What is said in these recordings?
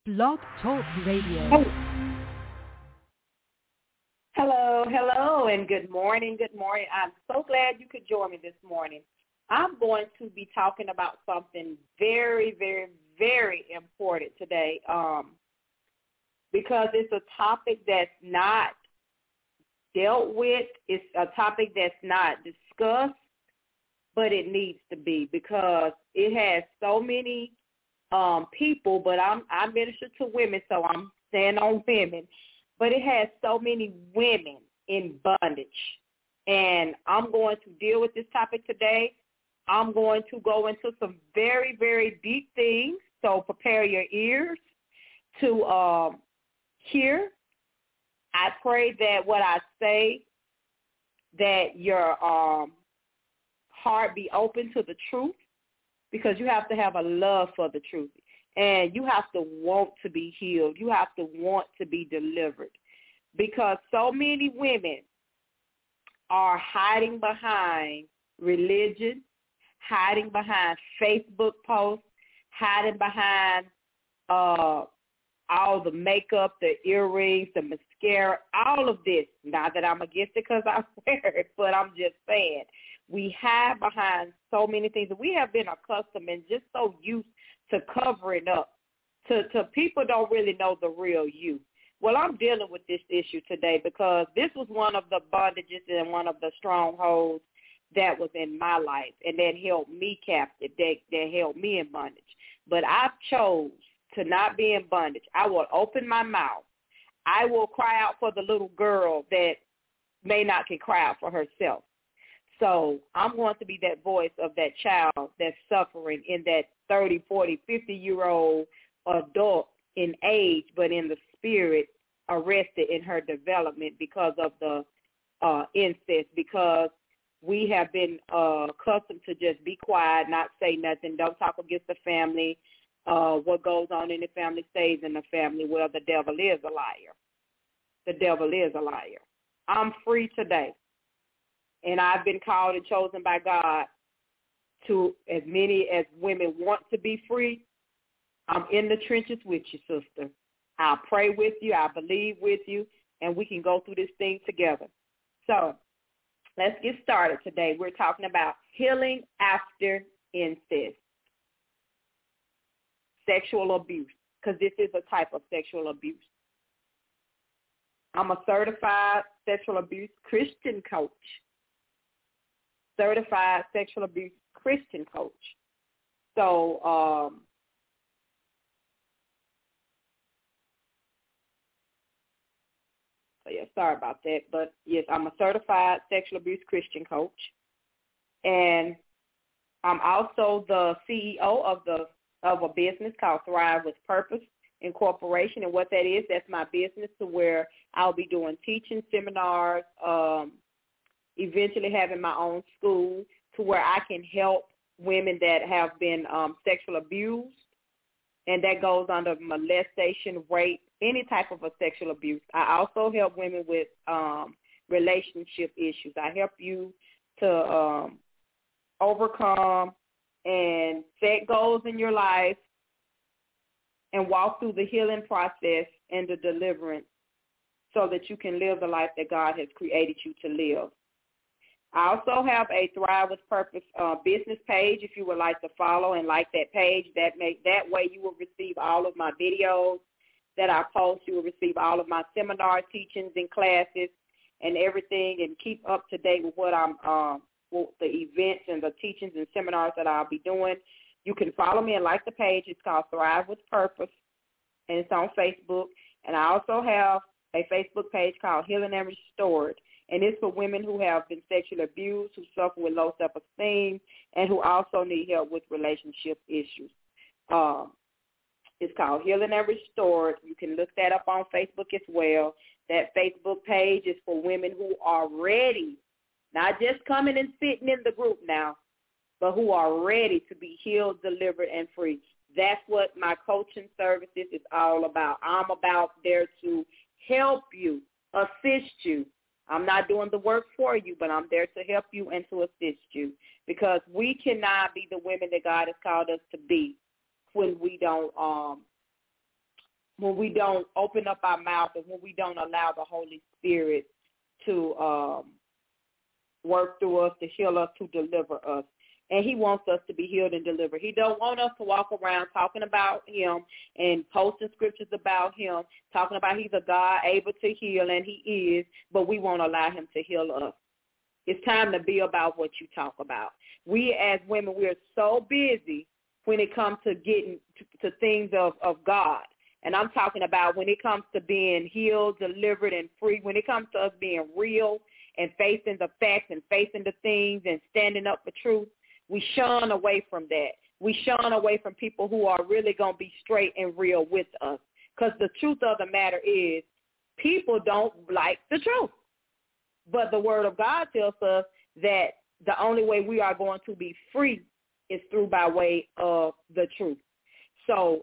Blog Talk Radio. Hello, and good morning. Good morning. I'm so glad you could join me this morning. I'm going to be talking about something very, very, very important today because it's a topic that's not dealt with. It's a topic that's not discussed, but it needs to be because it has so many people, but I minister to women, so I'm staying on women. But it has so many women in bondage. And I'm going to deal with this topic today. I'm going to go into some very, very deep things, so prepare your ears to hear. I pray that what I say, that your heart be open to the truth, because you have to have a love for the truth. And you have to want to be healed. You have to want to be delivered. Because so many women are hiding behind religion, hiding behind Facebook posts, hiding behind all the makeup, the earrings, the mascara, all of this. Not that I'm against it because I wear it, but I'm just saying we hide behind so many things. We have been accustomed and just so used to covering up. To people don't really know the real you. Well, I'm dealing with this issue today because this was one of the bondages and one of the strongholds that was in my life, and that held me captive, that held me in bondage. But I chose to not be in bondage. I will open my mouth. I will cry out for the little girl that may not can cry out for herself. So I'm going to be that voice of that child that's suffering in that 30, 40, 50-year-old adult in age, but in the spirit, arrested in her development because of the incest, because we have been accustomed to just be quiet, not say nothing, don't talk against the family. What goes on in the family stays in the family. Well, the devil is a liar. The devil is a liar. I'm free today. And I've been called and chosen by God to, as many as women want to be free. I'm in the trenches with you, sister. I'll pray with you. I believe with you. And we can go through this thing together. So let's get started today. We're talking about healing after incest, sexual abuse, because this is a type of sexual abuse. I'm a certified sexual abuse Christian coach. Certified sexual abuse Christian coach. So, sorry about that. But, yes, I'm a certified sexual abuse Christian coach. And I'm also the CEO of a business called Thrive with Purpose Incorporation. And what that is, that's my business, to where I'll be doing teaching seminars, eventually having my own school to where I can help women that have been sexual abused, and that goes under molestation, rape, any type of a sexual abuse. I also help women with relationship issues. I help you to overcome and set goals in your life and walk through the healing process and the deliverance so that you can live the life that God has created you to live. I also have a Thrive with Purpose business page if you would like to follow and like that page. That way you will receive all of my videos that I post. You will receive all of my seminar teachings and classes and everything, and keep up to date with what with the events and the teachings and seminars that I'll be doing. You can follow me and like the page. It's called Thrive with Purpose, and it's on Facebook. And I also have a Facebook page called Healing and Restored. And it's for women who have been sexually abused, who suffer with low self-esteem, and who also need help with relationship issues. It's called Healing and Restored. You can look that up on Facebook as well. That Facebook page is for women who are ready, not just coming and sitting in the group now, but who are ready to be healed, delivered, and free. That's what my coaching services is all about. I'm about there to help you, assist you. I'm not doing the work for you, but I'm there to help you and to assist you, because we cannot be the women that God has called us to be when we don't when we don't open up our mouth and when we don't allow the Holy Spirit to work through us, to heal us, to deliver us. And he wants us to be healed and delivered. He don't want us to walk around talking about him and posting scriptures about him, talking about he's a God able to heal, and he is, but we won't allow him to heal us. It's time to be about what you talk about. We as women, we are so busy when it comes to getting to things of God. And I'm talking about when it comes to being healed, delivered, and free, when it comes to us being real and facing the facts and facing the things and standing up for truth. We shun away from that. We shun away from people who are really going to be straight and real with us. Because the truth of the matter is people don't like the truth. But the word of God tells us that the only way we are going to be free is through by way of the truth. So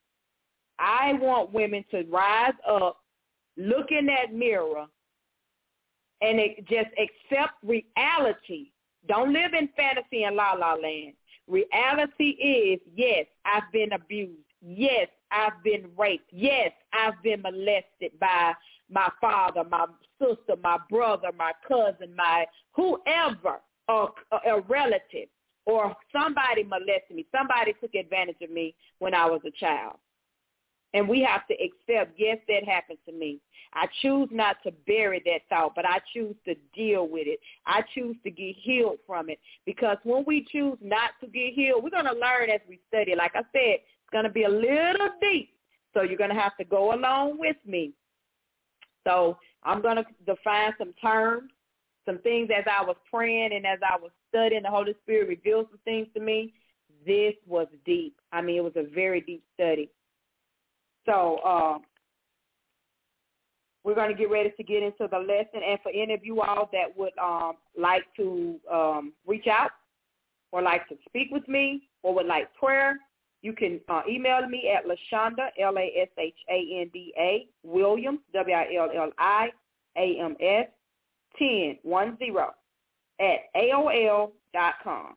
I want women to rise up, look in that mirror, and just accept reality. Don't live in fantasy and la-la land. Reality is, yes, I've been abused. Yes, I've been raped. Yes, I've been molested by my father, my sister, my brother, my cousin, my whoever, or a relative, or somebody molested me. Somebody took advantage of me when I was a child. And we have to accept, yes, that happened to me. I choose not to bury that thought, but I choose to deal with it. I choose to get healed from it. Because when we choose not to get healed, we're going to learn as we study. Like I said, it's going to be a little deep. So you're going to have to go along with me. So I'm going to define some terms, some things as I was praying and as I was studying. The Holy Spirit revealed some things to me. This was deep. I mean, it was a very deep study. So we're going to get ready to get into the lesson. And for any of you all that would like to reach out or like to speak with me or would like prayer, you can email me at Lashanda, Lashanda, Williams, Williams, 10 at AOL.com.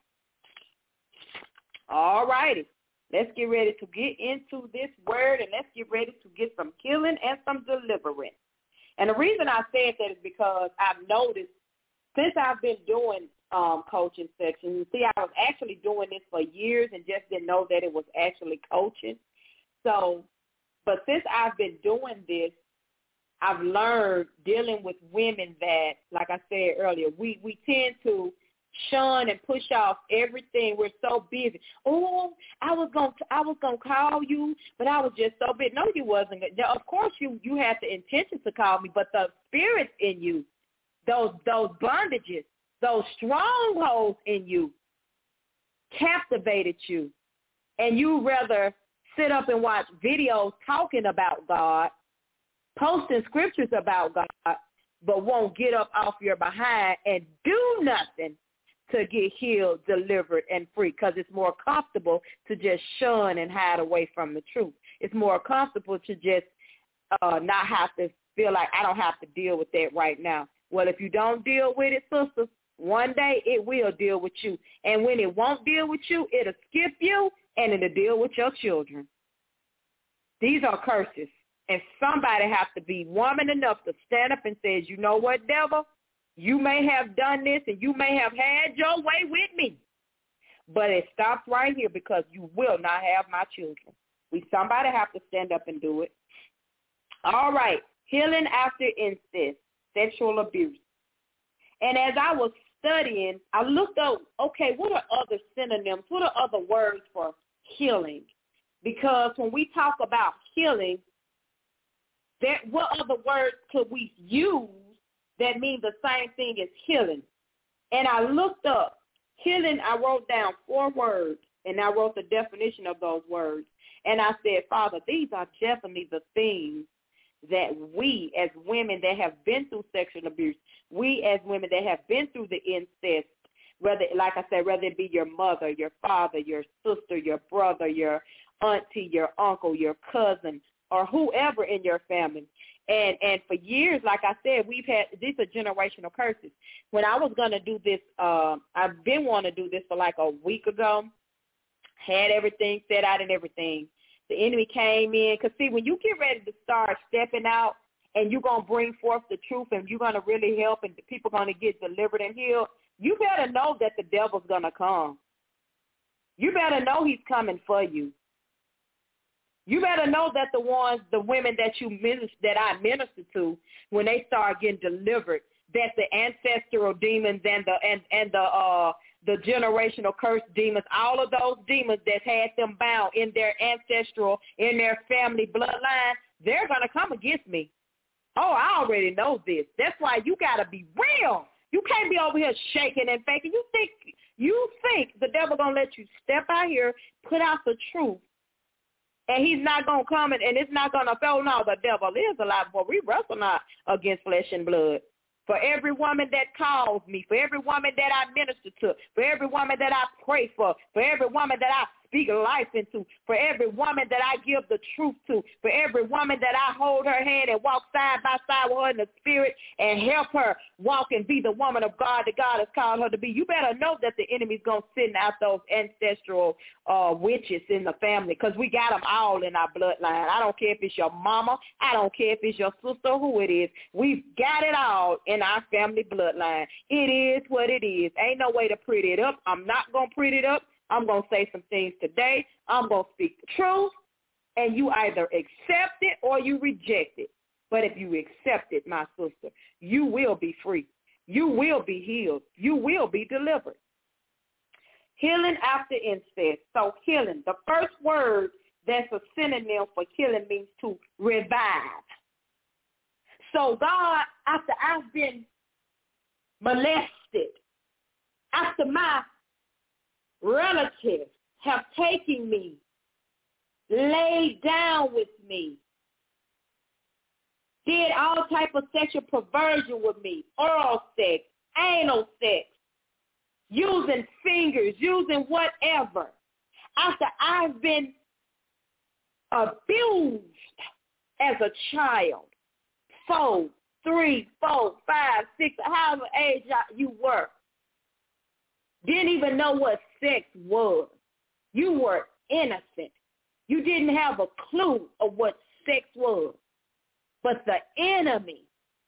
All righty. Let's get ready to get into this word, and let's get ready to get some healing and some deliverance. And the reason I said that is because I've noticed since I've been doing coaching sections, you see, I was actually doing this for years and just didn't know that it was actually coaching. So, but since I've been doing this, I've learned dealing with women that, like I said earlier, we tend to shun and push off everything. We're so busy. Oh, I was gonna call you, but I was just so busy. No, you wasn't. Of course, you had the intention to call me, but the spirits in you, those bondages, those strongholds in you, captivated you, and you rather sit up and watch videos talking about God, posting scriptures about God, but won't get up off your behind and do nothing to get healed, delivered, and free, because it's more comfortable to just shun and hide away from the truth. It's more comfortable to just not have to feel like I don't have to deal with that right now. Well, if you don't deal with it, sister, one day it will deal with you. And when it won't deal with you, it'll skip you and it'll deal with your children. These are curses. And somebody has to be woman enough to stand up and say, you know what, devil? You may have done this and you may have had your way with me, but it stops right here because you will not have my children. Somebody have to stand up and do it. All right, healing after incest, sexual abuse. And as I was studying, I looked up, okay, what are other synonyms? What are other words for healing? Because when we talk about healing, what other words could we use that mean the same thing as healing? And I looked up healing. I wrote down 4 words, and I wrote the definition of those words. And I said, Father, these are definitely the things that we as women that have been through sexual abuse, we as women that have been through the incest, whether, like I said, whether it be your mother, your father, your sister, your brother, your auntie, your uncle, your cousin, or whoever in your family. And for years, like I said, these are generational curses. When I was going to do this, I've been wanting to do this for like a week ago, had everything set out and everything. The enemy came in. Because, see, when you get ready to start stepping out and you're going to bring forth the truth and you're going to really help and the people are going to get delivered and healed, you better know that the devil's going to come. You better know he's coming for you. You better know that the women that I minister to, when they start getting delivered, that the ancestral demons and the generational curse demons, all of those demons that had them bound in their ancestral, in their family bloodline, they're going to come against me. Oh, I already know this. That's why you got to be real. You can't be over here shaking and faking. You think the devil going to let you step out here, put out the truth, and he's not going to come and it's not going to fall. No, the devil is alive. But we wrestle not against flesh and blood. For every woman that calls me, for every woman that I minister to, for every woman that I pray for every woman that I speak life into, for every woman that I give the truth to, for every woman that I hold her hand and walk side by side with her in the spirit and help her walk and be the woman of God that God has called her to be. You better know that the enemy's going to send out those ancestral witches in the family, because we got them all in our bloodline. I don't care if it's your mama. I don't care if it's your sister, who it is. We've got it all in our family bloodline. It is what it is. Ain't no way to pretty it up. I'm not going to pretty it up. I'm going to say some things today. I'm going to speak the truth, and you either accept it or you reject it. But if you accept it, my sister, you will be free. You will be healed. You will be delivered. Healing after incest. So healing, the first word that's a synonym for healing means to revive. So God, after I've been molested, after my relatives have taken me, laid down with me, did all type of sexual perversion with me, oral sex, anal sex, using fingers, using whatever. After I've been abused as a child, 4, 3, 4, 5, 6, however age you were, didn't even know what sex was. You were innocent. You didn't have a clue of what sex was. But the enemy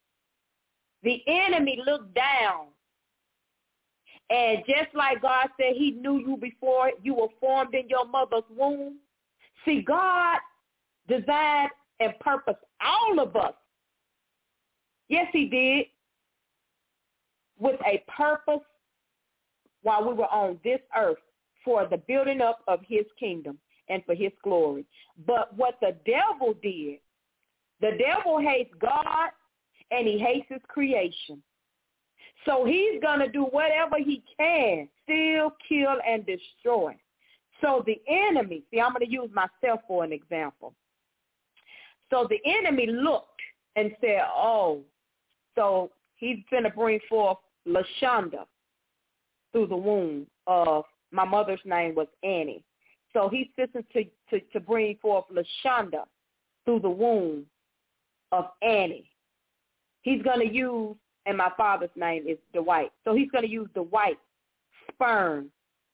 looked down. And just like God said he knew you before you were formed in your mother's womb. See, God designed and purposed all of us. Yes, he did. With a purpose while we were on this earth for the building up of his kingdom and for his glory. But what the devil did, the devil hates God and he hates his creation. So he's going to do whatever he can, steal, kill, and destroy. So the enemy, see, I'm going to use myself for an example. So the enemy looked and said, oh, so he's going to bring forth LaShonda through the womb of, my mother's name was Annie. So he's fixing to bring forth LaShonda through the womb of Annie. He's going to use, and my father's name is Dwight. So he's going to use Dwight's sperm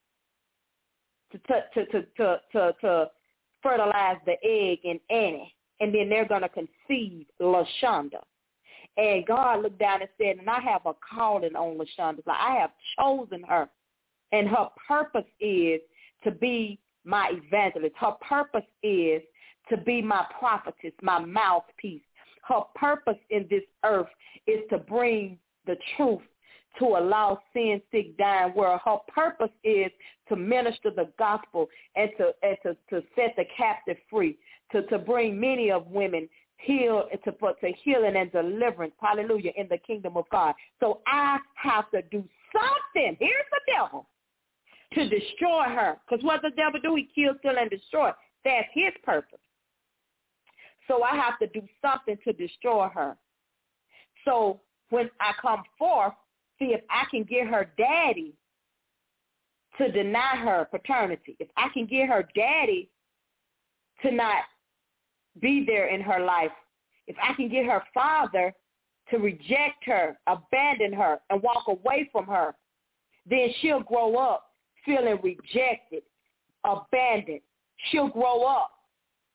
to fertilize the egg in Annie. And then they're going to conceive LaShonda. And God looked down and said, and I have a calling on LaShonda. So I have chosen her. And her purpose is to be my evangelist. Her purpose is to be my prophetess, my mouthpiece. Her purpose in this earth is to bring the truth to a lost, sin, sick, dying world. Her purpose is to minister the gospel and to set the captive free, to bring many of women to healing and deliverance, hallelujah, in the kingdom of God. So I have to do something. Here's the devil, to destroy her. Because what does the devil do? He kills, steal, and destroy. That's his purpose. So I have to do something to destroy her. So when I come forth, see if I can get her daddy to deny her paternity. If I can get her daddy to not be there in her life. If I can get her father to reject her, abandon her, and walk away from her, then she'll grow up feeling rejected, abandoned. She'll grow up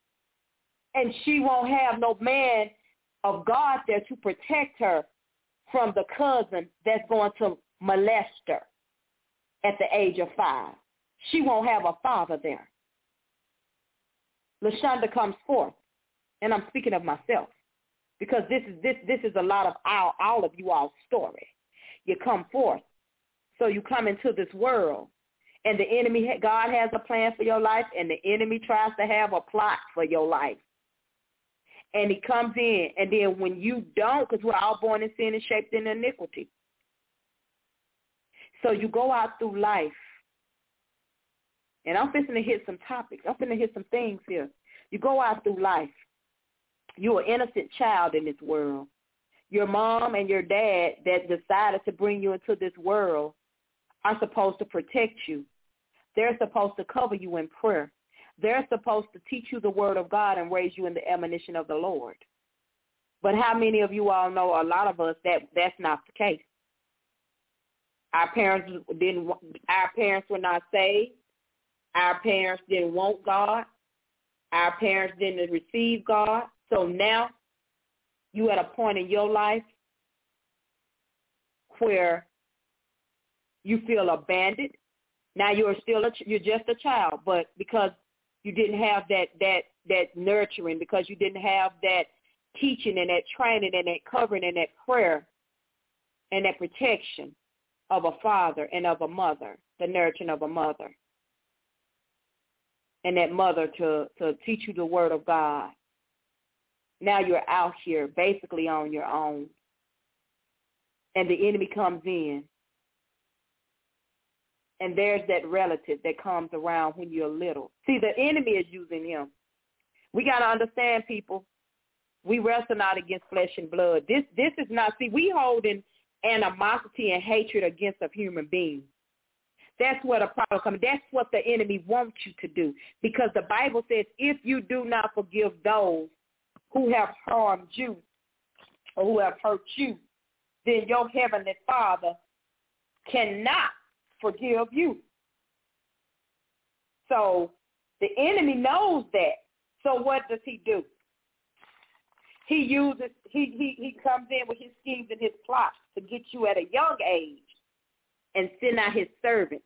And she won't have no man of God there to protect her from the cousin that's going to molest her at the age of 5. She won't have a father there. LaShonda comes forth, and I'm speaking of myself, because this is a lot of all of you all's story. You come forth, so you come into this world, and the enemy, God has a plan for your life, and the enemy tries to have a plot for your life. And he comes in, and then when you don't, because we're all born in sin and shaped in iniquity. So you go out through life, and I'm fixing to hit some topics. I'm fixing to hit some things here. You go out through life. You're an innocent child in this world. Your mom and your dad that decided to bring you into this world are supposed to protect you. They're supposed to cover you in prayer. They're supposed to teach you the word of God and raise you in the admonition of the Lord. But how many of you all know, a lot of us, that's not the case? Our parents were not saved. Our parents didn't want God. Our parents didn't receive God. So now you at a point in your life where you feel abandoned. Now you're just a child, but because you didn't have that nurturing, because you didn't have that teaching and that training and that covering and that prayer and that protection of a father and of a mother, the nurturing of a mother, and that mother to teach you the word of God. Now you're out here basically on your own, and the enemy comes in. And there's that relative that comes around when you're little. See, the enemy is using him. We got to understand, people, we wrestle not against flesh and blood. This is not, see, we holding animosity and hatred against a human being. That's where the problem comes. That's what the enemy wants you to do. Because the Bible says, if you do not forgive those who have harmed you or who have hurt you, then your heavenly Father cannot forgive you. So the enemy knows that. So what does he do? He comes in with his schemes and his plots to get you at a young age and send out his servants.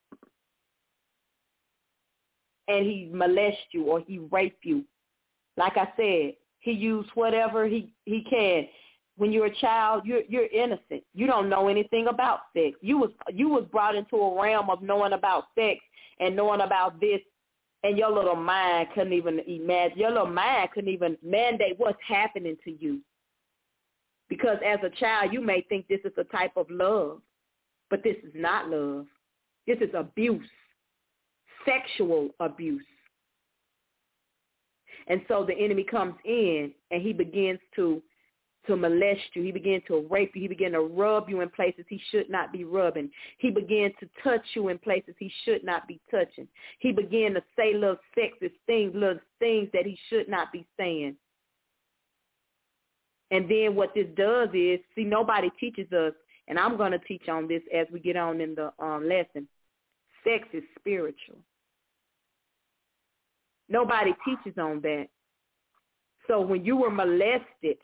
And he molest you or he rape you. Like I said, he used whatever he can. When you're a child, you're innocent. You don't know anything about sex. You was brought into a realm of knowing about sex and knowing about this, and your little mind couldn't even imagine. Your little mind couldn't even mandate what's happening to you. Because as a child, you may think this is a type of love, but this is not love. This is abuse, sexual abuse. And so the enemy comes in, and he begins to molest you. He began to rape you. He began to rub you in places he should not be rubbing. He began to touch you in places he should not be touching. He began to say little sexist things, little things that he should not be saying. And then what this does is, see, nobody teaches us, and I'm going to teach on this as we get on in the lesson. Sex is spiritual. Nobody teaches on that. So when you were molested,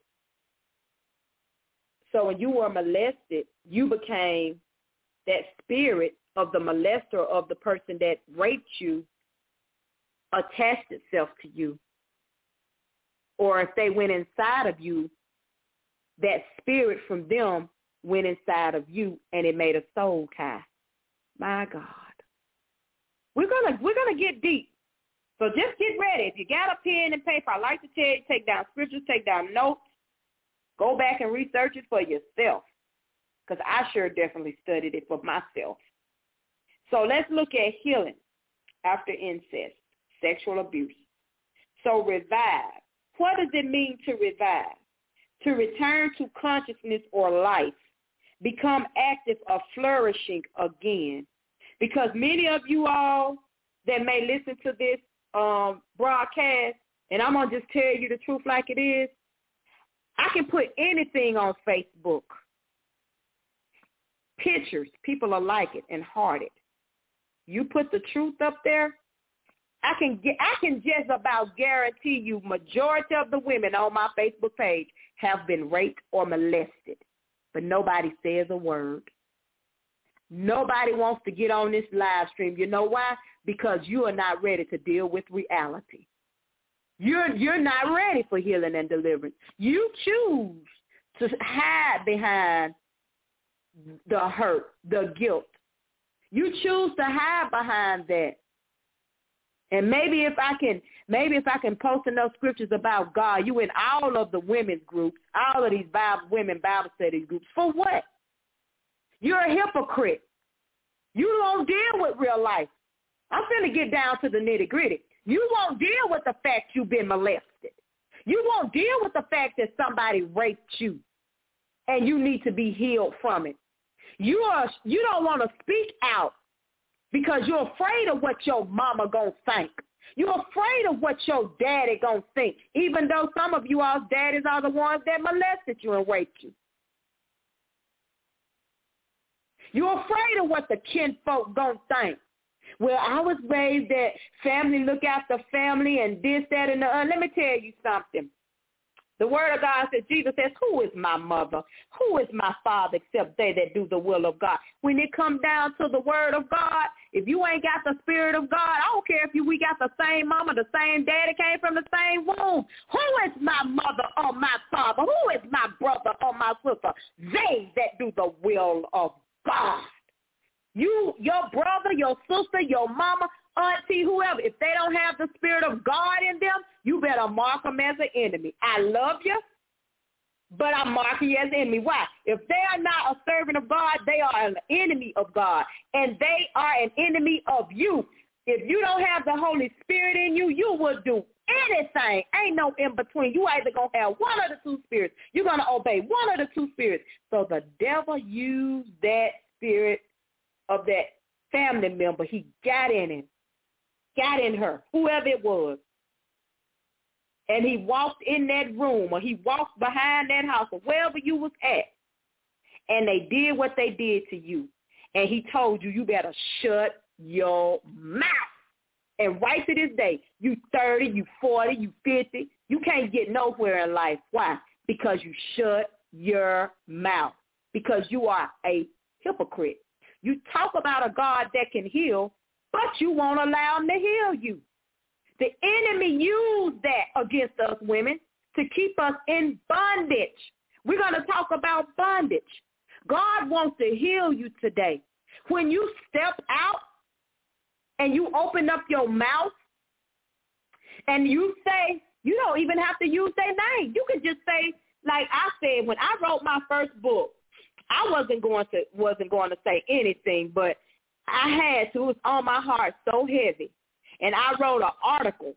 you became that spirit of the molester, of the person that raped you, attached itself to you. Or if they went inside of you, that spirit from them went inside of you, and it made a soul tie. My God. We're gonna get deep. So just get ready. If you got a pen and paper, I like to tell you, take down scriptures, take down notes. Go back and research it for yourself, because I sure definitely studied it for myself. So let's look at healing after incest, sexual abuse. So revive. What does it mean to revive? To return to consciousness or life, become active or flourishing again. Because many of you all that may listen to this broadcast, and I'm going to just tell you the truth like it is, I can put anything on Facebook. Pictures, people will like it and heart it. You put the truth up there, I can just about guarantee you majority of the women on my Facebook page have been raped or molested, but nobody says a word. Nobody wants to get on this live stream. You know why? Because you are not ready to deal with reality. You're not ready for healing and deliverance. You choose to hide behind the hurt, the guilt. You choose to hide behind that. And maybe if I can post enough scriptures about God, you in all of the women's groups, all of these women Bible study groups, for what? You're a hypocrite. You don't deal with real life. I'm going to get down to the nitty-gritty. You won't deal with the fact you've been molested. You won't deal with the fact that somebody raped you and you need to be healed from it. You don't want to speak out because you're afraid of what your mama gonna think. You're afraid of what your daddy gonna think, even though some of you all's daddies are the ones that molested you and raped you. You're afraid of what the kinfolk gonna think. Well, I was raised that family look after family and this, that, and the other. Let me tell you something. The word of God says, Jesus says, who is my mother? Who is my father except they that do the will of God? When it comes down to the word of God, if you ain't got the spirit of God, I don't care if we got the same mama, the same daddy, came from the same womb. Who is my mother or my father? Who is my brother or my sister? They that do the will of God. You, your brother, your sister, your mama, auntie, whoever, if they don't have the spirit of God in them, you better mark them as an enemy. I love you, but I'm marking you as an enemy. Why? If they are not a servant of God, they are an enemy of God, and they are an enemy of you. If you don't have the Holy Spirit in you, you will do anything. Ain't no in between. You either going to have one of the two spirits. You're going to obey one of the two spirits. So the devil used that spirit of that family member. He got in him, got in her, whoever it was. And he walked in that room, or he walked behind that house, or wherever you was at, and they did what they did to you. And he told you, you better shut your mouth. And right to this day, you 30, you 40, you 50, you can't get nowhere in life. Why? Because you shut your mouth. Because you are a hypocrite. You talk about a God that can heal, but you won't allow him to heal you. The enemy used that against us women to keep us in bondage. We're going to talk about bondage. God wants to heal you today. When you step out and you open up your mouth and you say, you don't even have to use their name. You can just say, like I said, when I wrote my first book, I wasn't going to say anything, but I had to. It was on my heart so heavy. And I wrote an article.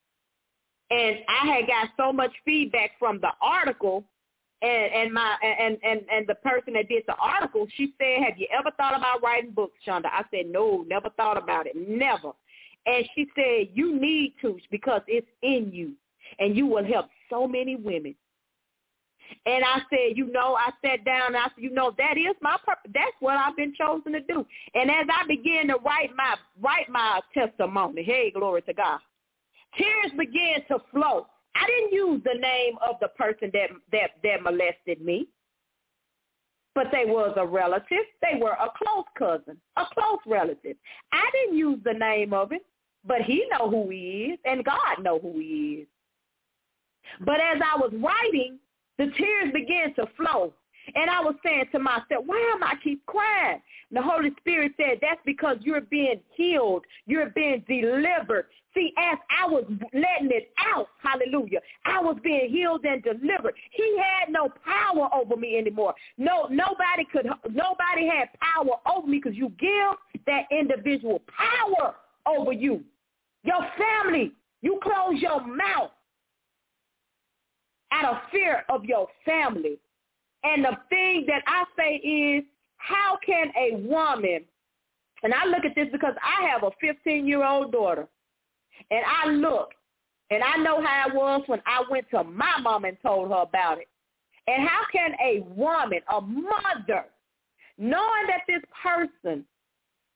And I had got so much feedback from the article and the person that did the article. She said, have you ever thought about writing books, Shonda? I said, no, never thought about it, never. And she said, you need to because it's in you and you will help so many women. And I said, I sat down and I said, that is my purpose. That's what I've been chosen to do. And as I began to write my testimony, hey, glory to God, tears began to flow. I didn't use the name of the person that molested me, but they was a relative. They were a close cousin, a close relative. I didn't use the name of it, but he know who he is, and God know who he is. But as I was writing, the tears began to flow. And I was saying to myself, why am I keep crying? And the Holy Spirit said, that's because you're being healed. You're being delivered. See, as I was letting it out, hallelujah, I was being healed and delivered. He had no power over me anymore. Nobody had power over me because you give that individual power over you. Your family, you close your mouth out of fear of your family. And the thing that I say is, how can a woman, and I look at this because I have a 15-year-old daughter, and I look, and I know how it was when I went to my mom and told her about it. And how can a woman, a mother, knowing that this person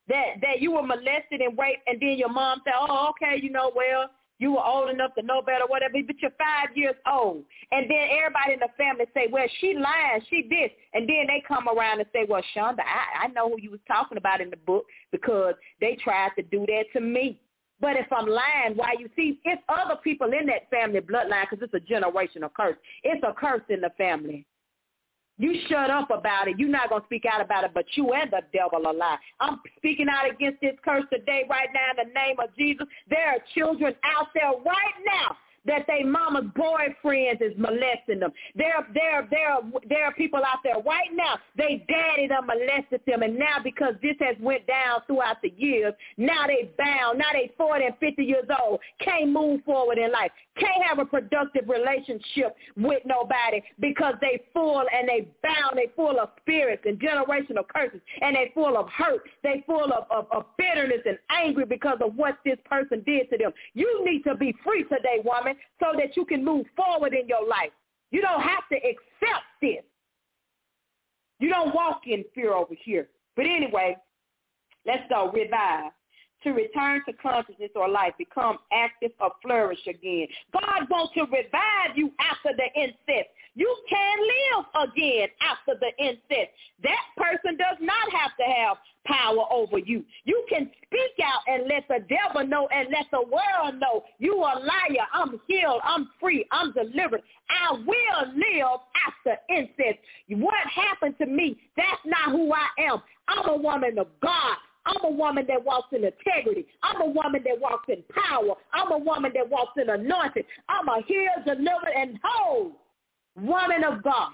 that you were molested and raped, and then your mom said, oh, okay, well, you were old enough to know better, whatever, but you're 5 years old. And then everybody in the family say, well, she lying, she this. And then they come around and say, well, Shonda, I know who you was talking about in the book because they tried to do that to me. But if I'm lying, why you see, it's other people in that family bloodline because it's a generational curse. It's a curse in the family. You shut up about it. You're not going to speak out about it, but you and the devil are lying. I'm speaking out against this curse today right now in the name of Jesus. There are children out there right now that they mama's boyfriends is molesting them. There are people out there right now, they daddy done molested them, and now because this has went down throughout the years, now they bound, now they 40 and 50 years old, can't move forward in life, can't have a productive relationship with nobody because they full and they bound, they full of spirits and generational curses, and they full of hurt, they full of bitterness and angry because of what this person did to them. You need to be free today, woman, so that you can move forward in your life. You don't have to accept this. You don't walk in fear over here. But anyway, let's go. Revive. To return to consciousness or life, become active or flourish again. God wants to revive you after the incest. You can live again after the incest. That person does not have to have power over you. You can speak out and let the devil know and let the world know you a liar. I'm healed. I'm free. I'm delivered. I will live after incest. What happened to me, that's not who I am. I'm a woman of God. I'm a woman that walks in integrity. I'm a woman that walks in power. I'm a woman that walks in anointing. I'm a healed, delivered, and whole woman of God.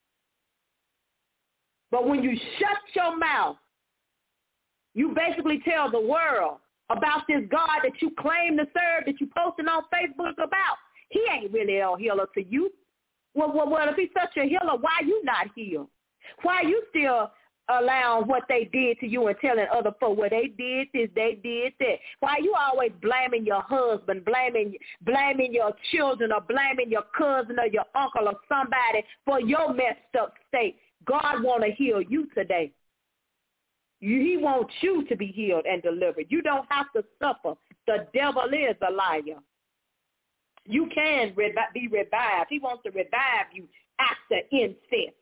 But when you shut your mouth, you basically tell the world about this God that you claim to serve, that you posting on Facebook about. He ain't really a healer to you. Well, if he's such a healer, why you not healed? Why you still allowing what they did to you and telling other folk, well, they did this, they did that? Why you always blaming your husband, blaming your children, or blaming your cousin or your uncle or somebody for your messed up state? God want to heal you today. He wants you to be healed and delivered. You don't have to suffer. The devil is a liar. You can be revived. He wants to revive you after incest.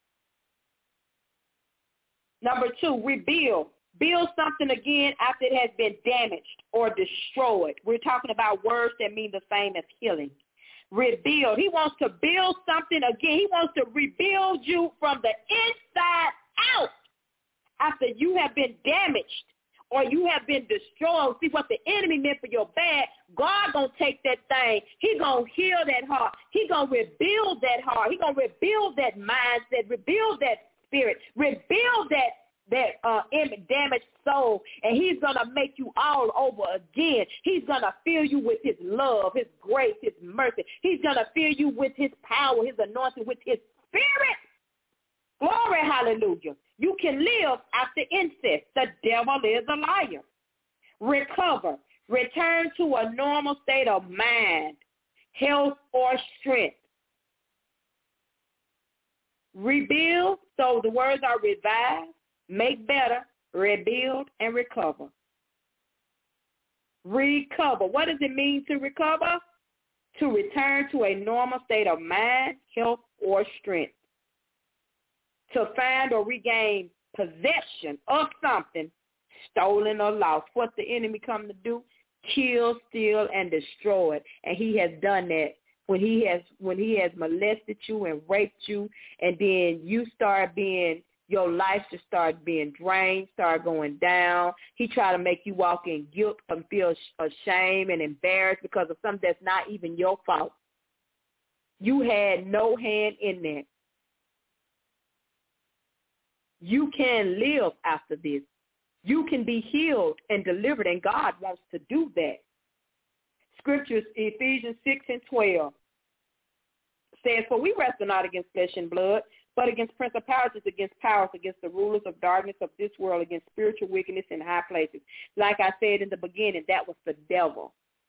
Number 2, rebuild. Build something again after it has been damaged or destroyed. We're talking about words that mean the same as healing. Rebuild. He wants to build something again. He wants to rebuild you from the inside out after you have been damaged or you have been destroyed. See, what the enemy meant for your bad, God going to take that thing. He going to heal that heart. He going to rebuild that heart. He going to rebuild that mindset, rebuild that spirit, rebuild that damaged soul, and he's going to make you all over again. He's going to fill you with his love, his grace, his mercy. He's going to fill you with his power, his anointing, with his spirit. Glory, hallelujah. You can live after incest. The devil is a liar. Recover. Return to a normal state of mind, health, or strength. Rebuild, so the words are revive, make better, rebuild, and recover. Recover. What does it mean to recover? To return to a normal state of mind, health, or strength. To find or regain possession of something stolen or lost. What's the enemy come to do? Kill, steal, and destroy it. And he has done that. When he has molested you and raped you, and then you start being, your life just start being drained, start going down. He try to make you walk in guilt and feel ashamed and embarrassed because of something that's not even your fault. You had no hand in that. You can live after this. You can be healed and delivered, and God wants to do that. Scriptures, Ephesians 6:12 says, for we wrestle not against flesh and blood, but against principalities, against powers, against the rulers of darkness of this world, against spiritual wickedness in high places. Like I said in the beginning, that was the devil.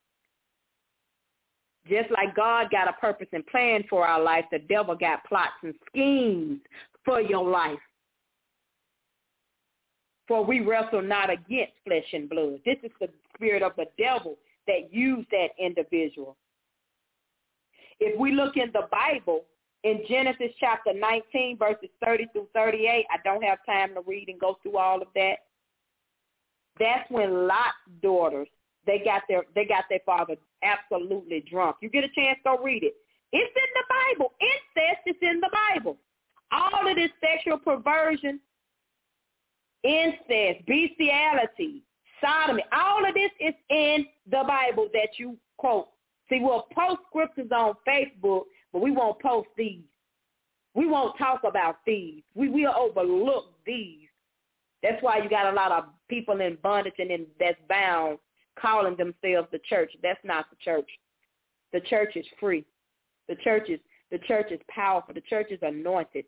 Just like God got a purpose and plan for our life, the devil got plots and schemes for your life. For we wrestle not against flesh and blood. This is the spirit of the devil that used that individual. If we look in the Bible, in Genesis chapter 19, verses 30 through 38, I don't have time to read and go through all of that. That's when Lot's daughters, they got their father absolutely drunk. You get a chance, go read it. It's in the Bible. Incest is in the Bible. All of this sexual perversion, incest, bestiality, sodomy, all of this is in the Bible that you quote. See, we'll post scriptures on Facebook, but we won't post these. We won't talk about these. We will overlook these. That's why you got a lot of people in bondage and that's bound calling themselves the church. That's not the church. The church is free. The church is powerful. The church is anointed.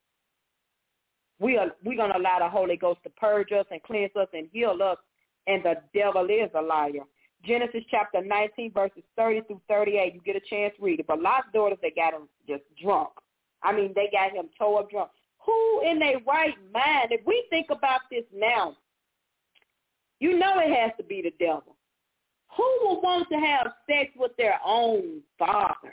We're going to allow the Holy Ghost to purge us and cleanse us and heal us, and the devil is a liar. Genesis chapter 19, verses 30 through 38. You get a chance, read it. But Lot's daughters, they got him just drunk. I mean, they got him tore up drunk. Who in their right mind, if we think about this now, you know it has to be the devil. Who would want to have sex with their own father?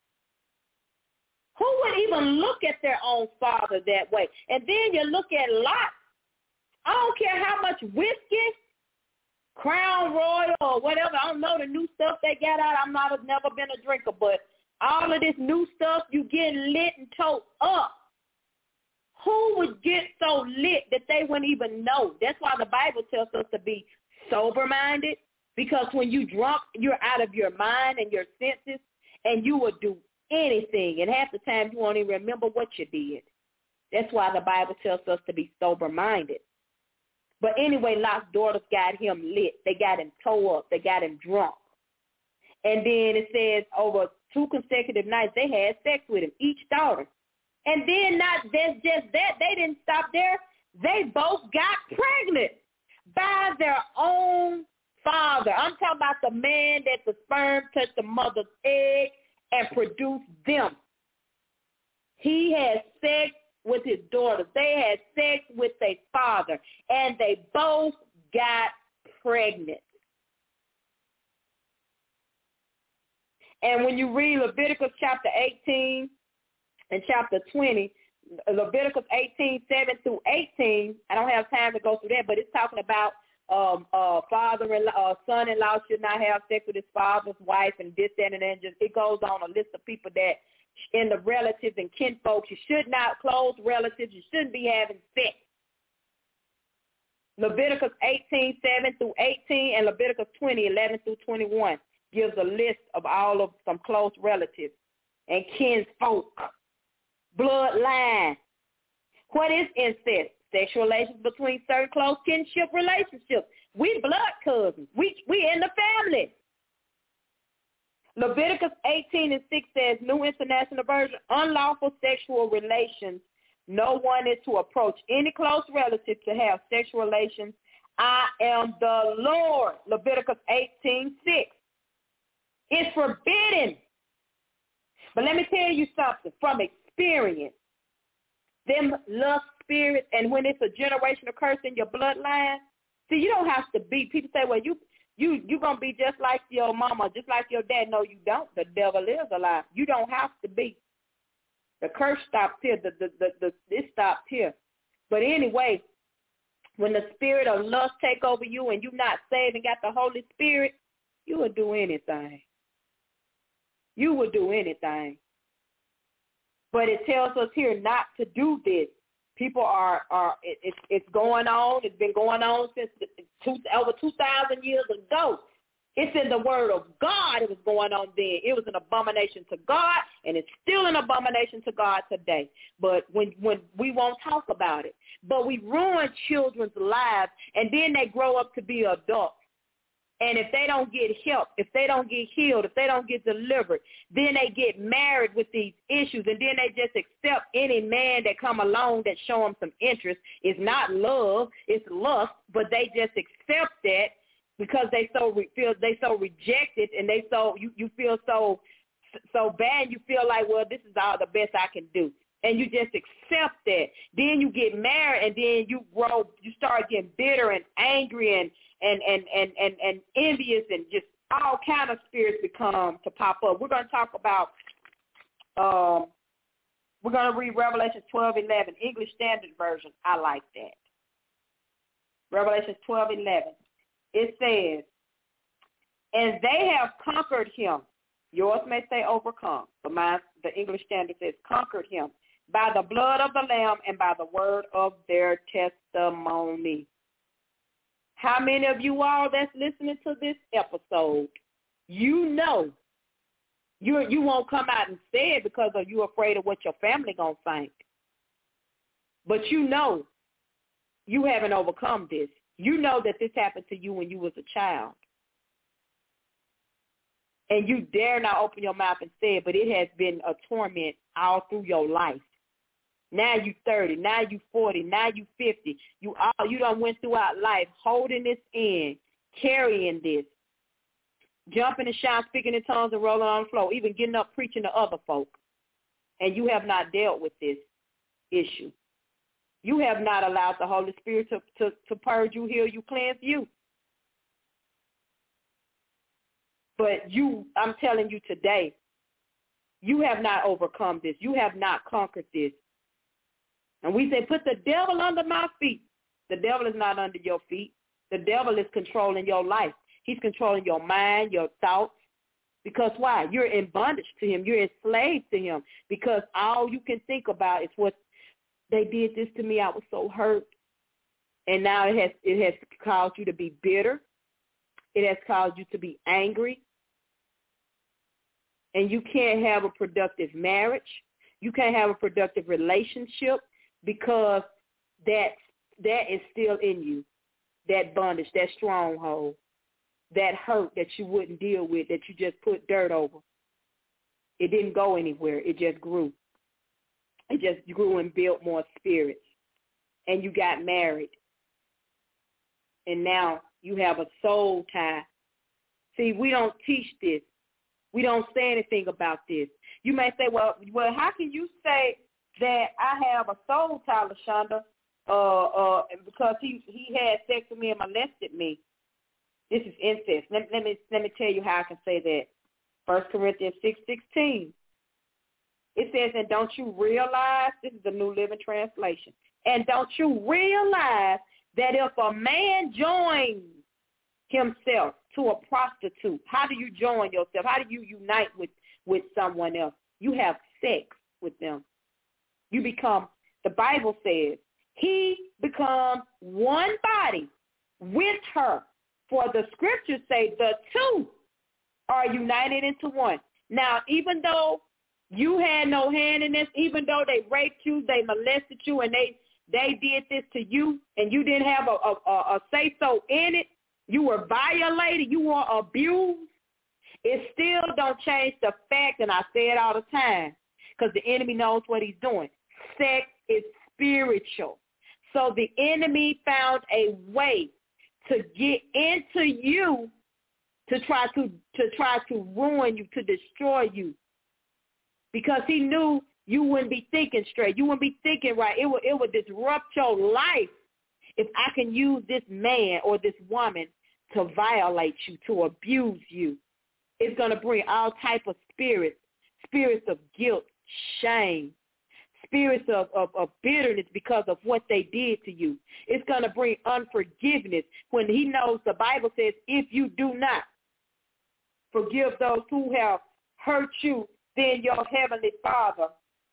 Who would even look at their own father that way? And then you look at Lot. I don't care how much whiskey, Crown Royal or whatever. I don't know the new stuff they got out. I've never been a drinker, but all of this new stuff, you getting lit and towed up. Who would get so lit that they wouldn't even know? That's why the Bible tells us to be sober-minded, because when you drunk, you're out of your mind and your senses, and you will do anything. And half the time, you won't even remember what you did. That's why the Bible tells us to be sober-minded. But anyway, Lot's daughters got him lit. They got him tore up. They got him drunk. And then it says over 2 consecutive nights, they had sex with him, each daughter. And then not just that, they didn't stop there. They both got pregnant by their own father. I'm talking about the man that the sperm touched the mother's egg and produced them. He had sex with his daughters. They had sex with their father, and they both got pregnant. And when you read Leviticus chapter 18 and chapter 20, Leviticus 18, 7 through 18, I don't have time to go through that, but it's talking about son-in-law should not have sex with his father's wife and this, that, and then just it goes on a list of people that in the relatives and kinfolks, you should not, close relatives, you shouldn't be having sex. Leviticus 18, 7 through 18, and Leviticus 20, 11 through 21 gives a list of all of some close relatives and kinsfolk, bloodline. What is incest? Sexual relations between certain close kinship relationships. We blood cousins. We in the family. Leviticus 18 and 6 says, New International Version, unlawful sexual relations. No one is to approach any close relative to have sexual relations. I am the Lord. Leviticus 18, 6. It's forbidden. But let me tell you something from experience. Them lust spirits, and when it's a generational curse in your bloodline, see, you don't have to be. People say, well, you're going to be just like your mama, just like your dad. No, you don't. The devil is a lie. You don't have to be. The curse stops here. It stops here. But anyway, when the spirit of lust take over you and you're not saved and got the Holy Spirit, you will do anything. You will do anything. But it tells us here not to do this. People it's going on. It's been going on since over 2,000 years ago. It's in the Word of God. It was going on then. It was an abomination to God, and it's still an abomination to God today. But when we won't talk about it. But we ruin children's lives, and then they grow up to be adults. And if they don't get help, if they don't get healed, if they don't get delivered, then they get married with these issues, and then they just accept any man that come along that show them some interest. It's not love, it's lust, but they just accept that because they feel rejected, and you feel so bad. You feel like, well, this is all the best I can do. and you just accept that. Then you get married, and then you grow. You start getting bitter and angry and envious, and just all kind of spirits become to pop up. We're going to talk about. We're going to read Revelation 12:11, English Standard Version. I like that. Revelation 12:11. It says, "And they have conquered him." Yours may say overcome, but mine, the English Standard says conquered him by the blood of the Lamb and by the word of their testimony. How many of you all that's listening to this episode, you know you won't come out and say it because of you afraid of what your family going to think. But you know you haven't overcome this. You know that this happened to you when you was a child. And you dare not open your mouth and say it, but it has been a torment all through your life. Now you 30, now you 40, now you 50. You done went throughout life holding this in, carrying this, jumping and shouting, speaking in tongues and rolling on the floor, even getting up preaching to other folk. And you have not dealt with this issue. You have not allowed the Holy Spirit to purge you, heal you, cleanse you. But I'm telling you today, you have not overcome this. You have not conquered this. And we say, put the devil under my feet. The devil is not under your feet. The devil is controlling your life. He's controlling your mind, your thoughts. Because why? You're in bondage to him. You're enslaved to him. Because all you can think about is what they did this to me. I was so hurt. And now it has caused you to be bitter. It has caused you to be angry. And you can't have a productive marriage. You can't have a productive relationship because that is still in you, that bondage, that stronghold, that hurt that you wouldn't deal with, that you just put dirt over. It didn't go anywhere. It just grew. It just grew and built more spirits. And you got married. And now you have a soul tie. See, we don't teach this. We don't say anything about this. You may say, well, how can you say that I have a soul tie, LaShonda, because he had sex with me and molested me? This is incest. Let me tell you how I can say that. 1 Corinthians 6:16. It says, and don't you realize, this is the New Living Translation, and don't you realize that if a man joins himself to a prostitute, how do you join yourself? How do you unite with someone else? You have sex with them. You become, the Bible says, he becomes one body with her. For the scriptures say the two are united into one. Now, even though you had no hand in this, even though they raped you, they molested you, and they did this to you, and you didn't have a say-so in it, you were violated, you were abused, it still don't change the fact, and I say it all the time, because the enemy knows what he's doing. Sex is spiritual. So the enemy found a way to get into you to try to ruin you, to destroy you, because he knew you wouldn't be thinking straight. You wouldn't be thinking right. It would disrupt your life if I can use this man or this woman to violate you, to abuse you. It's going to bring all type of spirits of guilt, shame, spirits of bitterness because of what they did to you. It's going to bring unforgiveness when he knows the Bible says, if you do not forgive those who have hurt you, then your heavenly Father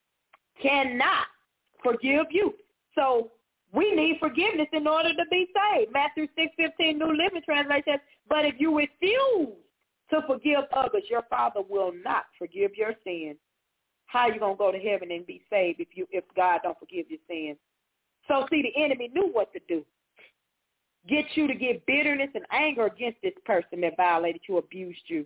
cannot forgive you. So we need forgiveness in order to be saved. Matthew 6:15, New Living Translation says, but if you refuse to forgive others, your Father will not forgive your sins. How are you going to go to heaven and be saved if God don't forgive your sins? So, see, the enemy knew what to do. Get you to get bitterness and anger against this person that violated you, abused you.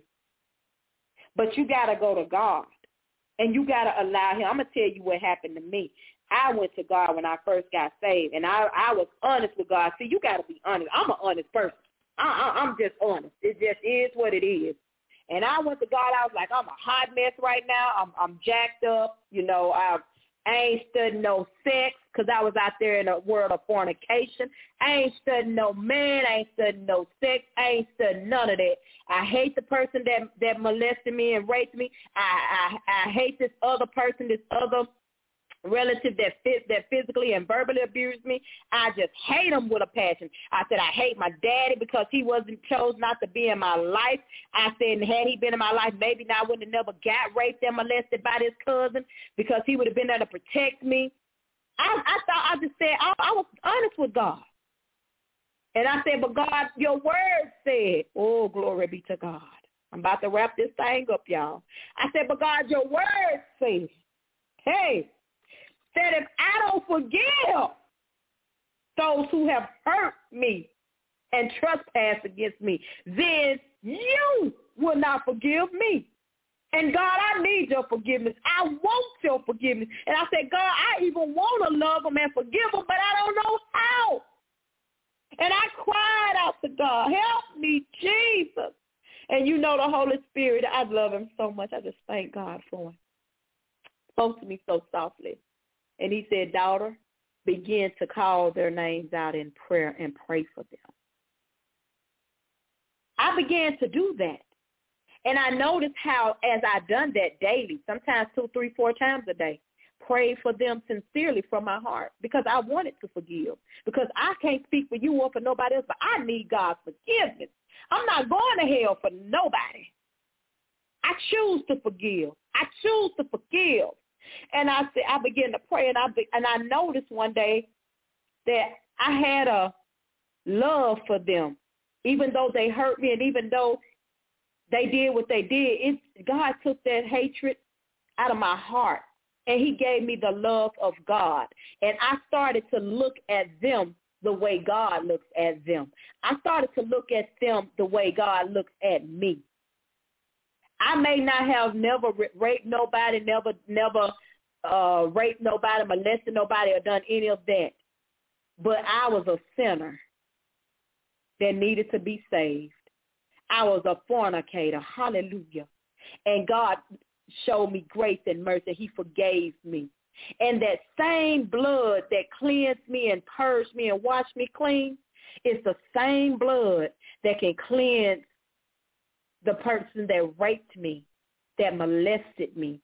But you got to go to God, and you got to allow him. I'm going to tell you what happened to me. I went to God when I first got saved, and I was honest with God. See, you got to be honest. I'm an honest person. I'm just honest. It just is what it is. And I went to God. I was like, I'm a hot mess right now. I'm jacked up. You know, I ain't studying no sex because I was out there in a world of fornication. I ain't studying no man. I ain't studying no sex. I ain't studying none of that. I hate the person that molested me and raped me. I hate this other person, this other relative that physically and verbally abused me. I just hate him with a passion. I said I hate my daddy because he chose not to be in my life. I said had he been in my life, maybe I wouldn't have never got raped and molested by this cousin because he would have been there to protect me. I just said I was honest with God. And I said, but God, your word said, oh, glory be to God. I'm about to wrap this thing up, y'all. I said, but God, your word said, hey, that if I don't forgive those who have hurt me and trespassed against me, then you will not forgive me. And God, I need your forgiveness. I want your forgiveness. And I said, God, I even want to love them and forgive them, but I don't know how. And I cried out to God, help me, Jesus. And you know the Holy Spirit, I love him so much. I just thank God for him. Spoke to me so softly. And he said, daughter, begin to call their names out in prayer and pray for them. I began to do that. And I noticed how as I done that daily, sometimes 2, 3, 4 times a day, pray for them sincerely from my heart because I wanted to forgive. Because I can't speak for you or for nobody else, but I need God's forgiveness. I'm not going to hell for nobody. I choose to forgive. I choose to forgive. And I began to pray, and I noticed one day that I had a love for them, even though they hurt me, and even though they did what they did. God took that hatred out of my heart, and he gave me the love of God. And I started to look at them the way God looks at them. I started to look at them the way God looks at me. I may not have never raped nobody, never raped nobody, molested nobody, or done any of that. But I was a sinner that needed to be saved. I was a fornicator. Hallelujah. And God showed me grace and mercy. He forgave me. And that same blood that cleansed me and purged me and washed me clean is the same blood that can cleanse the person that raped me, that molested me.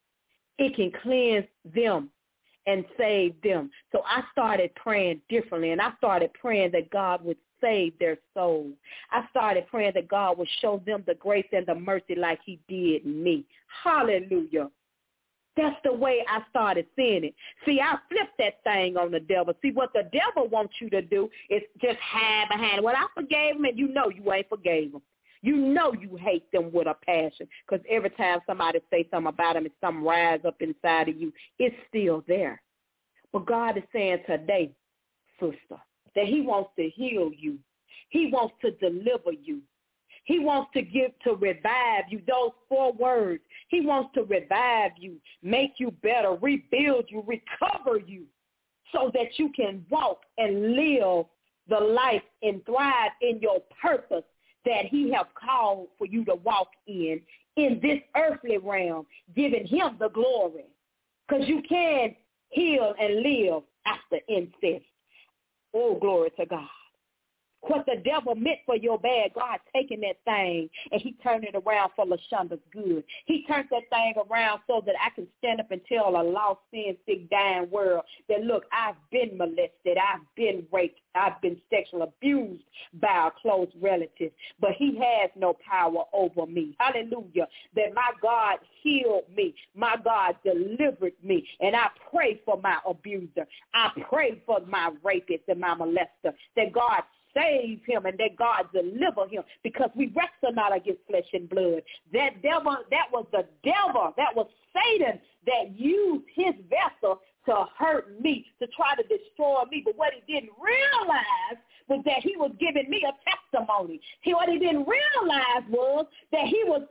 It can cleanse them and save them. So I started praying differently, and I started praying that God would save their soul. I started praying that God would show them the grace and the mercy like he did me. Hallelujah. That's the way I started seeing it. See, I flipped that thing on the devil. See, what the devil wants you to do is just hide behind it. Well, I forgave him, and you know you ain't forgave him. You know you hate them with a passion because every time somebody say something about them and something rise up inside of you, it's still there. But God is saying today, sister, that he wants to heal you. He wants to deliver you. He wants to revive you. Those 4 words. He wants to revive you, make you better, rebuild you, recover you so that you can walk and live the life and thrive in your purpose that he have called for you to walk in this earthly realm, giving him the glory. Because you can heal and live after incest. Oh, glory to God. What the devil meant for your bad, God taking that thing and he turned it around for LaShonda's good. He turned that thing around so that I can stand up and tell a lost, sin, sick, dying world that, look, I've been molested, I've been raped, I've been sexually abused by a close relative, but he has no power over me. Hallelujah. That my God healed me. My God delivered me. And I pray for my abuser. I pray for my rapist and my molester, that God save him and that God deliver him, because we wrestle not against flesh and blood. That was the devil, that was Satan that used his vessel to hurt me, to try to destroy me. But what he didn't realize was that he was giving me a testimony. What he didn't realize was that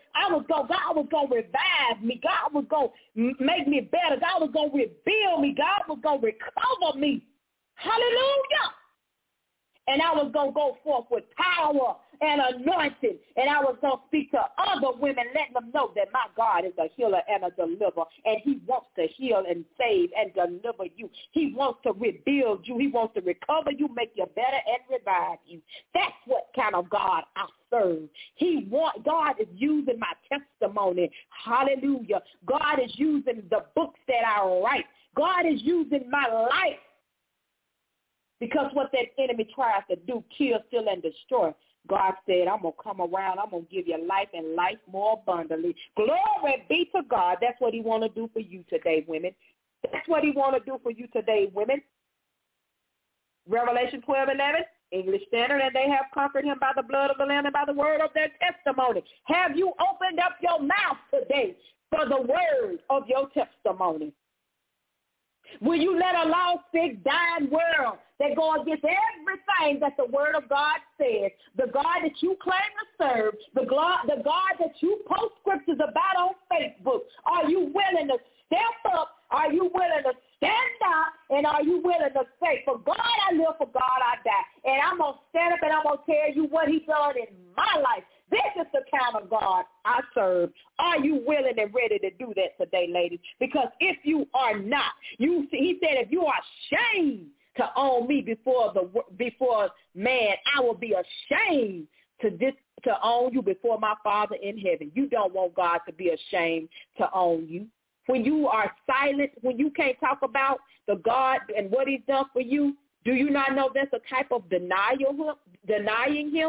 God was going to revive me. God was going to make me better. God was going to rebuild me. God was going to recover me. Hallelujah. And I was going to go forth with power, and anointing. And I was going to speak to other women, letting them know that my God is a healer and a deliverer, and he wants to heal and save and deliver you. He wants to rebuild you. He wants to recover you, make you better, and revive you. That's what kind of God I serve. God is using my testimony. Hallelujah. God is using the books that I write. God is using my life. Because what that enemy tries to do, kill, steal, and destroy, God said, I'm going to come around. I'm going to give you life and life more abundantly. Glory be to God. That's what he want to do for you today, women. That's what he want to do for you today, women. Revelation 12:11, English Standard, and they have conquered him by the blood of the Lamb and by the word of their testimony. Have you opened up your mouth today for the word of your testimony? Will you let a lost, sick, dying world that go against everything that the word of God says, the God that you claim to serve, the God that you post scriptures about on Facebook, are you willing to step up? Are you willing to stand up? And are you willing to say, for God I live, for God I die. And I'm going to stand up and I'm going to tell you what he's done in my life. This is the kind of God I serve. Are you willing and ready to do that today, ladies? Because if you are not, he said, if you are ashamed to own me before man, I will be ashamed to own you before my Father in heaven. You don't want God to be ashamed to own you. When you are silent, when you can't talk about the God and what he's done for you, do you not know that's a type of denying him?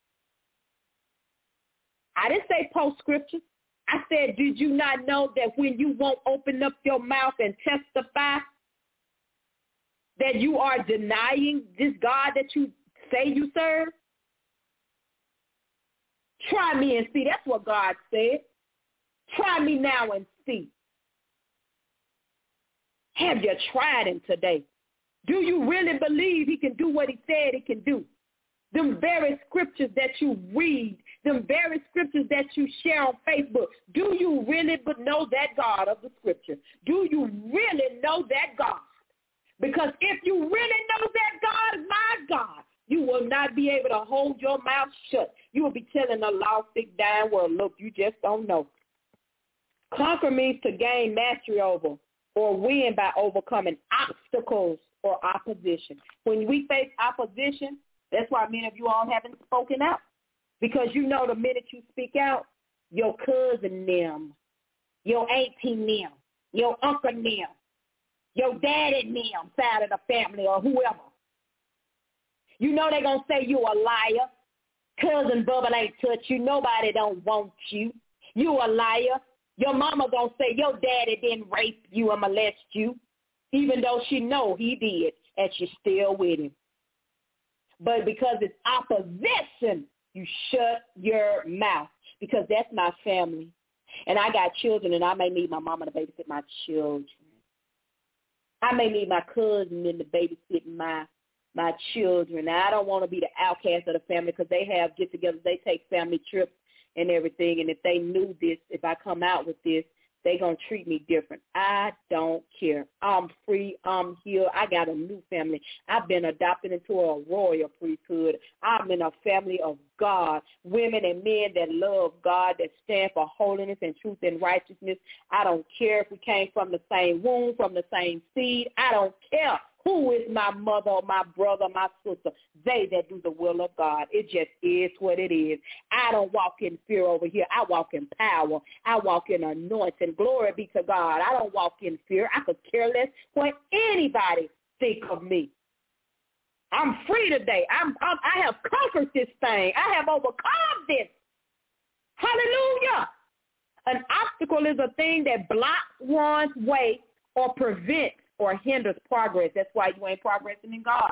I didn't say post scriptures. I said, did you not know that when you won't open up your mouth and testify, that you are denying this God that you say you serve? Try me and see. That's what God said. Try me now and see. Have you tried him today? Do you really believe he can do what he said he can do? Them very scriptures that you read, them very scriptures that you share on Facebook, do you really know that God of the scripture? Do you really know that God? Because if you really know that God, my God, you will not be able to hold your mouth shut. You will be telling a lost, sick, dying world, look, you just don't know. Conquer means to gain mastery over or win by overcoming obstacles or opposition. When we face opposition, that's why many of you all haven't spoken out. Because you know the minute you speak out, your cousin them, your auntie them, your uncle them, your daddy them side of the family or whoever. You know they're going to say you a liar. Cousin Bubba ain't touch you. Nobody don't want you. You a liar. Your mama going to say your daddy didn't rape you or molest you, even though she know he did, and she's still with him. But because it's opposition, you shut your mouth, because that's my family. And I got children, and I may need my mama to babysit my children. I may need my cousin to babysit my children. Now, I don't want to be the outcast of the family, because they have get-togethers. They take family trips and everything. And if they knew this, if I come out with this, they're going to treat me different. I don't care. I'm free. I'm here. I got a new family. I've been adopted into a royal priesthood. I'm in a family of God, women and men that love God, that stand for holiness and truth and righteousness. I don't care if we came from the same womb, from the same seed. I don't care who is my mother or my brother or my sister. They that do the will of God. It just is what it is. I don't walk in fear over here. I walk in power. I walk in anointing. Glory be to God. I don't walk in fear. I could care less what anybody think of me. I'm free today. I have conquered this thing. I have overcome this. Hallelujah. An obstacle is a thing that blocks one's way or prevents or hinders progress. That's why you ain't progressing in God.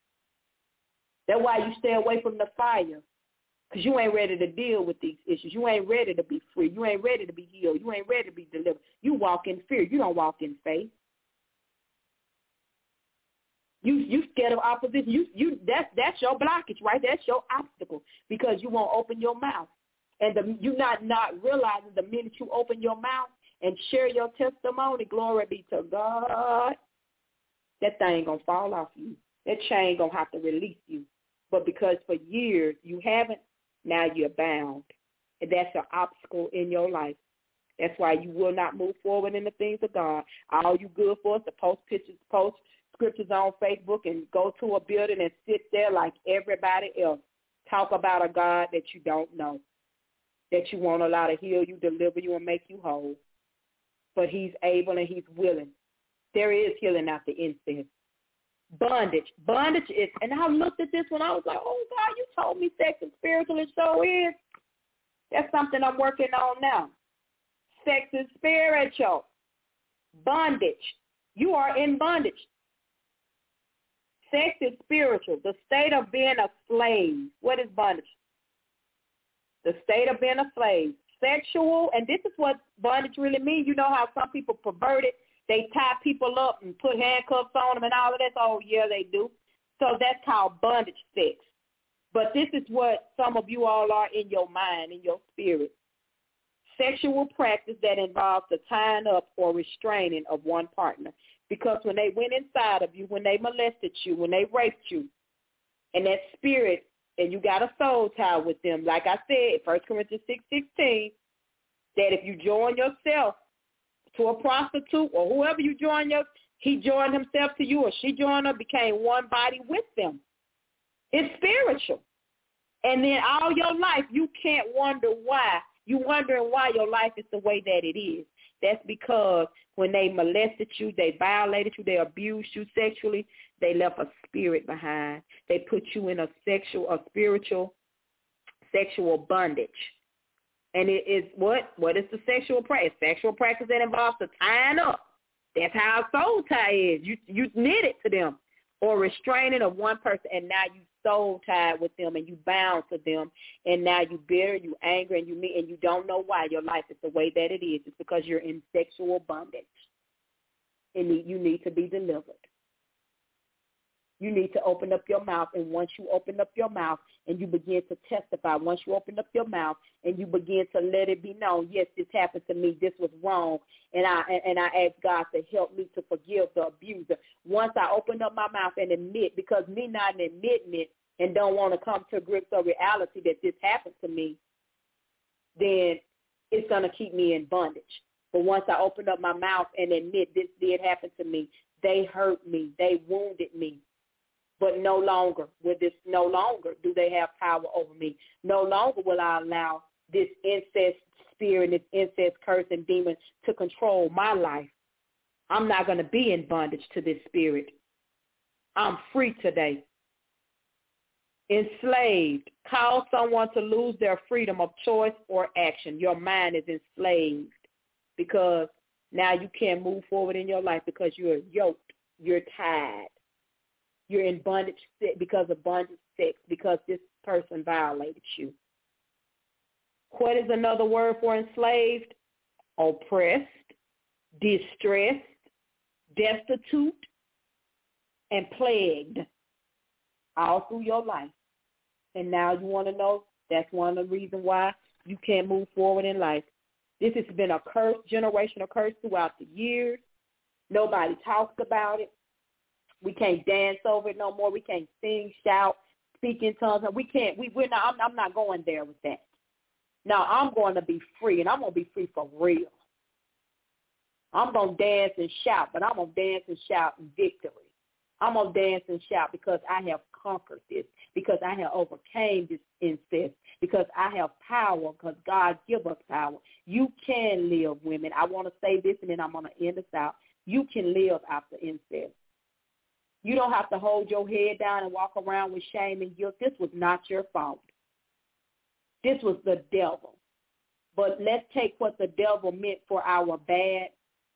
That's why you stay away from the fire, because you ain't ready to deal with these issues. You ain't ready to be free. You ain't ready to be healed. You ain't ready to be delivered. You walk in fear. You don't walk in faith. You scared of opposition. That's your blockage, right? That's your obstacle, because you won't open your mouth. And you not realizing the minute you open your mouth and share your testimony, glory be to God, that thing going to fall off you. That chain going to have to release you. But because for years you haven't, now you're bound. And that's an obstacle in your life. That's why you will not move forward in the things of God. All you good for is to post pictures, post scriptures on Facebook and go to a building and sit there like everybody else. Talk about a God that you don't know, that you want to allow to heal you, deliver you, and make you whole. But he's able and he's willing. There is healing after incest. Bondage. Bondage is, and I looked at this when I was like, oh, God, you told me sex is spiritual. It so is. That's something I'm working on now. Sex is spiritual. Bondage. You are in bondage. Sex is spiritual. The state of being a slave. What is bondage? The state of being a slave. Sexual, and this is what bondage really means. You know how some people pervert it. They tie people up and put handcuffs on them and all of that. Oh, yeah, they do. So that's called bondage sex. But this is what some of you all are in your mind, in your spirit. Sexual practice that involves the tying up or restraining of one partner. Because when they went inside of you, when they molested you, when they raped you, and that spirit, and you got a soul tie with them, like I said, 1 Corinthians 6:16, that if you join yourself to a prostitute or whoever you join, he joined himself to you or she joined her, became one body with them. It's spiritual. And then all your life, you can't wonder why. You're wondering why your life is the way that it is. That's because when they molested you, they violated you, they abused you sexually, they left a spirit behind. They put you in a spiritual sexual bondage. And it is what? What is the sexual practice? Sexual practice that involves the tying up. That's how a soul tie is. You knit it to them. Or restraining of one person, and now you soul tied with them and you bound to them, and now you bitter, you angry, and you don't know why your life is the way that it is. It's because you're in sexual bondage, and you need to be delivered. You need to open up your mouth, and once you open up your mouth and you begin to testify, once you open up your mouth and you begin to let it be known, yes, this happened to me, this was wrong, and I ask God to help me to forgive the abuser. Once I open up my mouth and admit, because me not admitting it and don't want to come to grips with reality that this happened to me, then it's going to keep me in bondage. But once I open up my mouth and admit this did happen to me, they hurt me, they wounded me. But no longer do they have power over me. No longer will I allow this incest spirit, this incest curse and demon to control my life. I'm not going to be in bondage to this spirit. I'm free today. Enslaved. Cause someone to lose their freedom of choice or action. Your mind is enslaved because now you can't move forward in your life because you're yoked. You're tied. You're in bondage because of bondage sex, because this person violated you. What is another word for enslaved? Oppressed, distressed, destitute, and plagued all through your life. And now you want to know that's one of the reasons why you can't move forward in life. This has been a curse, generational curse throughout the years. Nobody talks about it. We can't dance over it no more. We can't sing, shout, speak in tongues. I'm not going there with that. Now, I'm going to be free, and I'm going to be free for real. I'm going to dance and shout, but I'm going to dance and shout in victory. I'm going to dance and shout because I have conquered this, because I have overcame this incest, because I have power, because God give us power. You can live, women. I want to say this, and then I'm going to end this out. You can live after incest. You don't have to hold your head down and walk around with shame and guilt. This was not your fault. This was the devil. But let's take what the devil meant for our bad,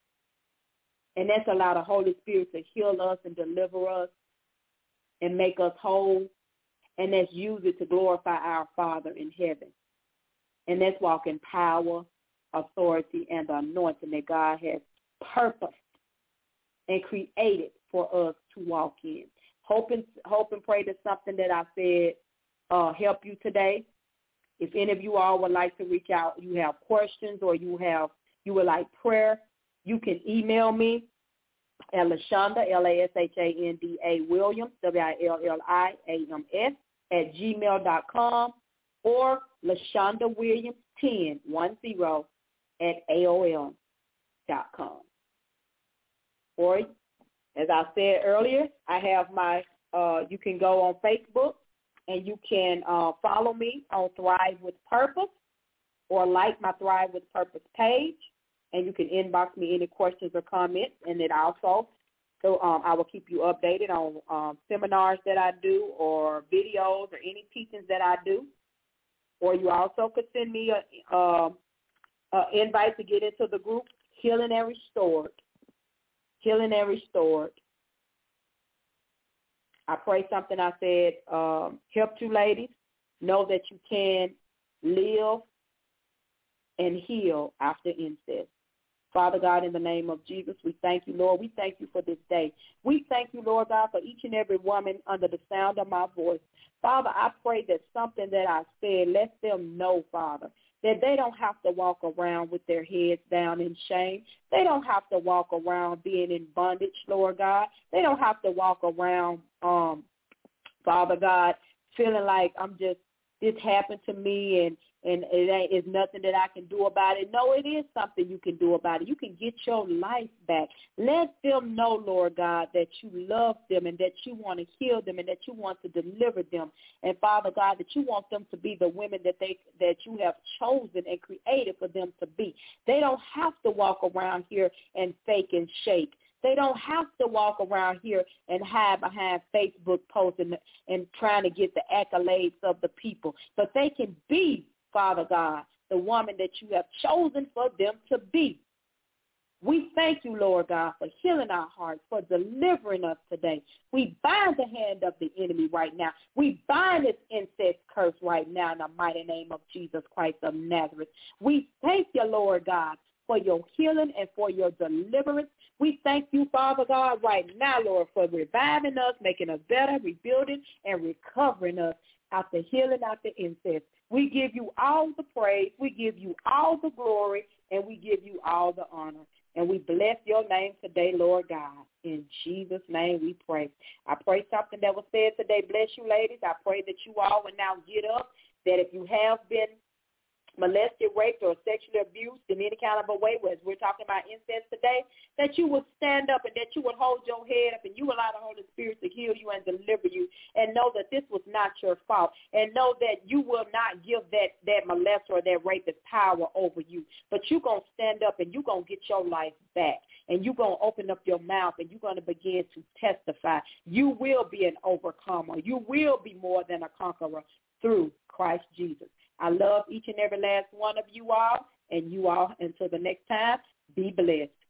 and let's allow the Holy Spirit to heal us and deliver us and make us whole, and let's use it to glorify our Father in heaven. And let's walk in power, authority, and the anointing that God has purposed and created for us to walk in. Hope and pray that something that I said help you today. If any of you all would like to reach out, you have questions or you would like prayer, you can email me at Lashanda, Lashanda Williams, Williams, @gmail.com. or LaShonda Williams 10 at AOL.com. Or, as I said earlier, I have my, you can go on Facebook and you can follow me on Thrive with Purpose or like my Thrive with Purpose page, and you can inbox me any questions or comments. And then also, so I will keep you updated on seminars that I do or videos or any teachings that I do. Or you also could send me an invite to get into the group Healing and Restored. Healing and Restored. I pray something I said helped you ladies. Know that you can live and heal after incest. Father God, in the name of Jesus, we thank you, Lord. We thank you for this day. We thank you, Lord God, for each and every woman under the sound of my voice. Father, I pray that something that I said, let them know, Father, that they don't have to walk around with their heads down in shame. They don't have to walk around being in bondage, Lord God. They don't have to walk around, Father God, feeling like this happened to me and it is nothing that I can do about it. No, it is something you can do about it. You can get your life back. Let them know, Lord God, that you love them and that you want to heal them and that you want to deliver them. And, Father God, that you want them to be the women that you have chosen and created for them to be. They don't have to walk around here and fake and shake. They don't have to walk around here and hide behind Facebook posts and trying to get the accolades of the people. But they can be, Father God, the woman that you have chosen for them to be. We thank you, Lord God, for healing our hearts, for delivering us today. We bind the hand of the enemy right now. We bind this incest curse right now in the mighty name of Jesus Christ of Nazareth. We thank you, Lord God, for your healing and for your deliverance. We thank you, Father God, right now, Lord, for reviving us, making us better, rebuilding, and recovering us after healing, after incest. We give you all the praise, we give you all the glory, and we give you all the honor. And we bless your name today, Lord God. In Jesus' name we pray. I pray something that was said today. Bless you, ladies. I pray that you all will now get up, that if you have been molested, raped, or sexually abused in any kind of a way, as we're talking about incest today, that you would stand up and that you would hold your head up and you allow the Holy Spirit to heal you and deliver you, and know that this was not your fault, and know that you will not give that molester or that rapist power over you, but you're going to stand up and you're going to get your life back, and you're going to open up your mouth and you're going to begin to testify. You will be an overcomer. You will be more than a conqueror through Christ Jesus. I love each and every last one of you all, and you all, until the next time, be blessed.